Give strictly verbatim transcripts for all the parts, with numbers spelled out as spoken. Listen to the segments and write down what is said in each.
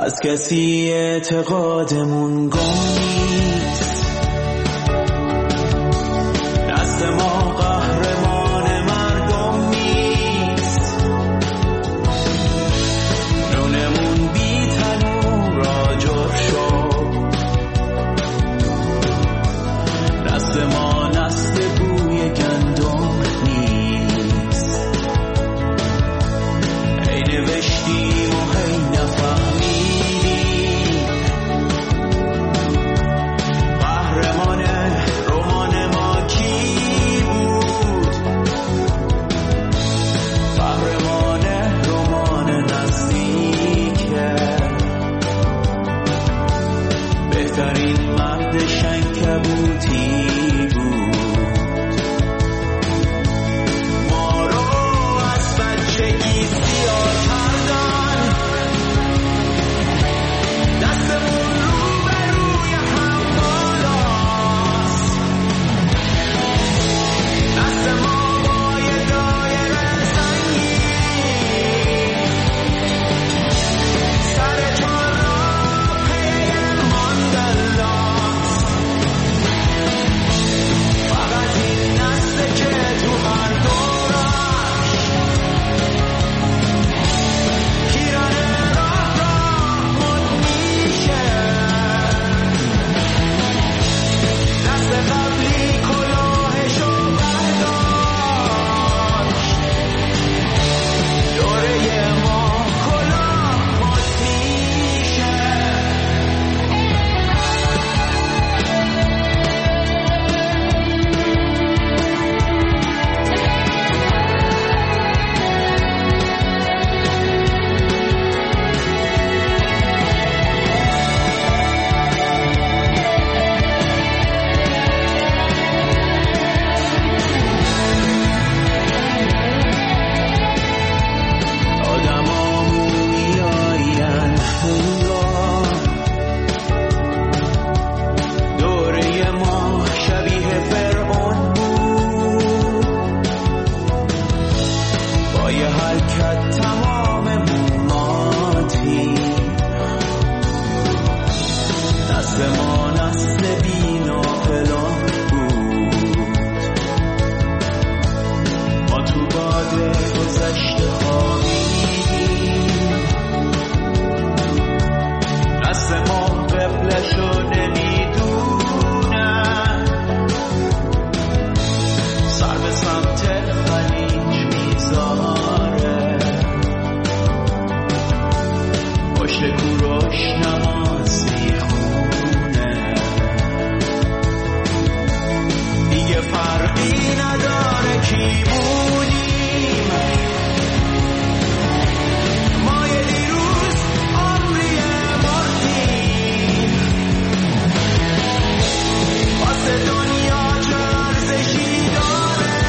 از کسی اعتقادمون گم نیست. دست ما قهرمان مردم نیست. نونمون بی تنور آجر شد. دست ما نسل بوی گندم نیست. ای نوشتیم و هی نفهمیدیم. قهرمان رمان ما کی بود؟ قهرمان رمان نزدیکه. بهترین مرد شنکبوتی بود. ما رو از بچگی سیاه کردن. دستمون رو به روی هم بالاست. دست ما با یه دایره سنگین. سر چهار راه پی ماندلاست. فقط این نسله که تو هر دورش پیرن راه راه مد میشه. دست قبلی کلاهشو برداشت. دوره ما کلاه مد میشه. آدما مومیایین هنگام. دوره ما شبیه فرعون بود. با یه حرکت تمام موماتی. دست ما نسل بی ناپلان بود. ما تو باد گذشته خوابیدیم. دست ما قبلشو نمیدونن. سر به سمت خلیج میذاره. پشت کوروش نماز میخونه. دیگه فرقی نداره کی بودیم. ما یه دیروز عمری مردیم. واسه دنیا چه ارزشی داره.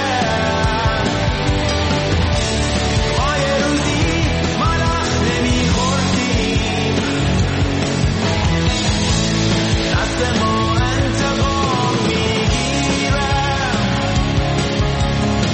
ما یه روزی ملخ نمیخوردیم. دست ما انتقام میگیره.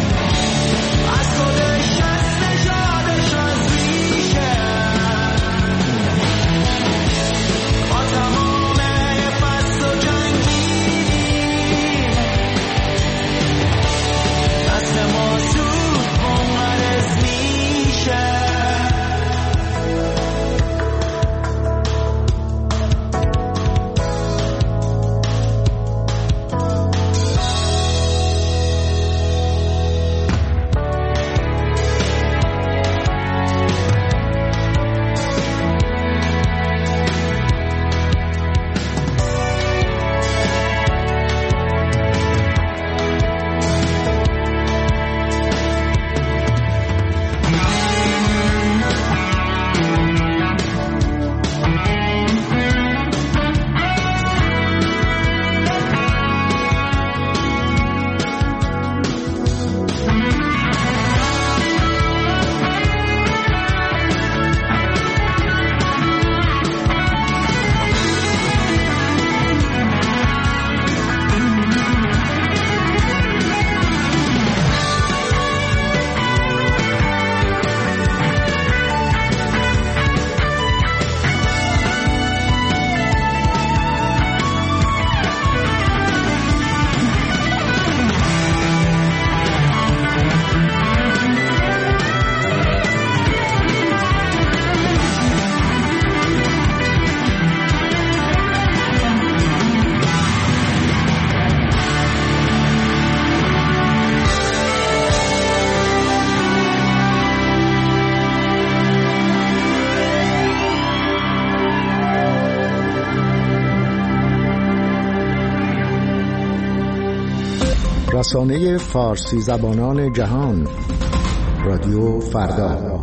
رسانه فارسی زبانان جهان، رادیو فردا.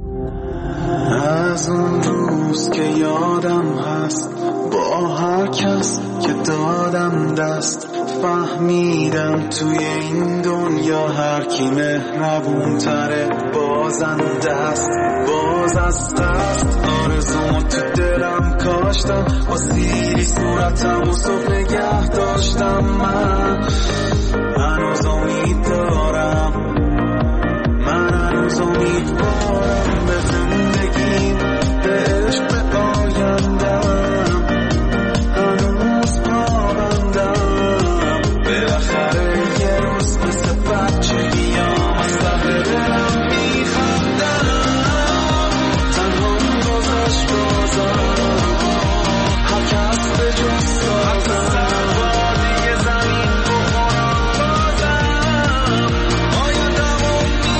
از اون روز که یادم هست با هر کس که دادم دست، فهمیدم توی این دنیا هر کی مهربون تره بازنده است. باز از قصد آرزومو تو دلم کاشتم، با سیری صورتم و صبح نگه داشتم. من هنوز امید دارم، من هنوز امید دارم به زندگیم، به عشق، به آیندم. هنوز پابندم، بالاخره یه روز مثل بچگیام از ته دلم میخندم. تنهام گذشت بازم، هر کس به جز سازم، وادی زمین بخورم بازم، آیندمو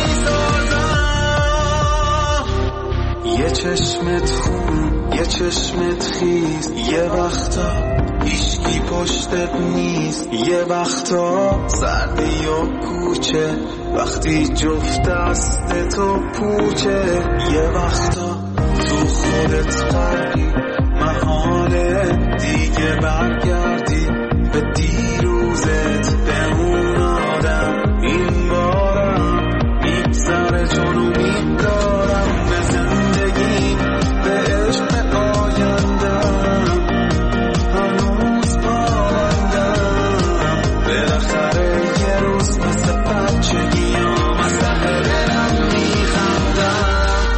میسازم. یه چشمت خون، یه چشمت خیز، یه وقتا هیچکی پشتت نیست، یه وقتا سردی و کوچه وقتی جفت دست تو پوچه، یه وقتا تو خودت غرقی، محاله دیگه برگردی به دیروزت، به اون آدم. این بارم میگذره چون امید دارم به زندگی، به عشق، به آیندم. هنوز پابندم، بالاخره یه روز مثل بچگیام از ته دلم میخندم.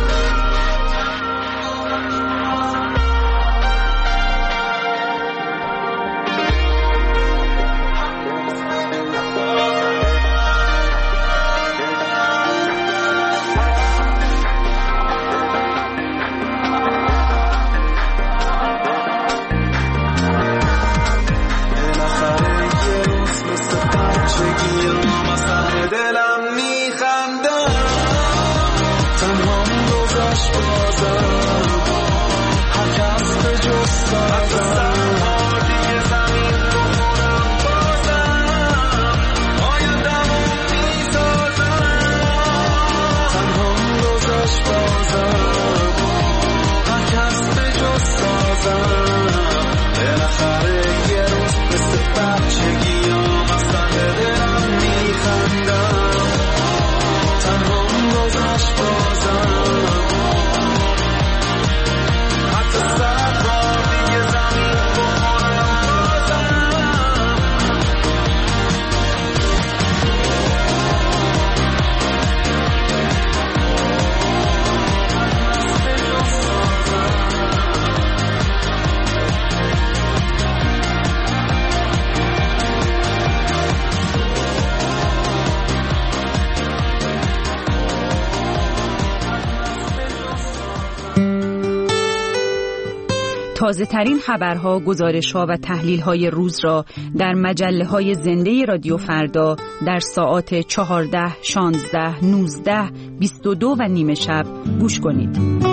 تازه ترین خبرها، گزارش‌ها و تحلیل‌های روز را در مجله‌های زنده رادیو فردا در ساعات چهارده، شانزده، نوزده، بیست و دو و نیمه شب گوش کنید.